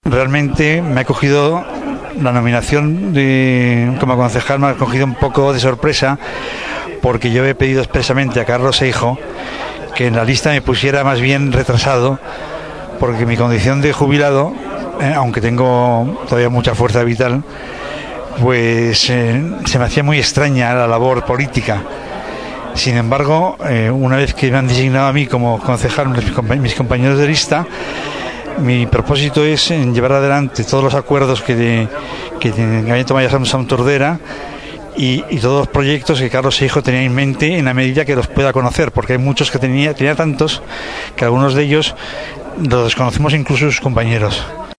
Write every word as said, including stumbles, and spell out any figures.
Realmente me ha cogido la nominación de, como concejal, me ha cogido un poco de sorpresa, porque yo he pedido expresamente a Carlos Seijo que en la lista me pusiera más bien retrasado, porque mi condición de jubilado, eh, aunque tengo todavía mucha fuerza vital, pues eh, se me hacía muy extraña la labor política. Sin embargo, eh, una vez que me han designado a mí como concejal mis compañeros de lista, mi propósito es en llevar adelante todos los acuerdos que, de, que había tomado Samson Tordera y, y todos los proyectos que Carlos Seijo tenía en mente, en la medida que los pueda conocer, porque hay muchos que tenía, tenía tantos que algunos de ellos los desconocemos incluso sus compañeros.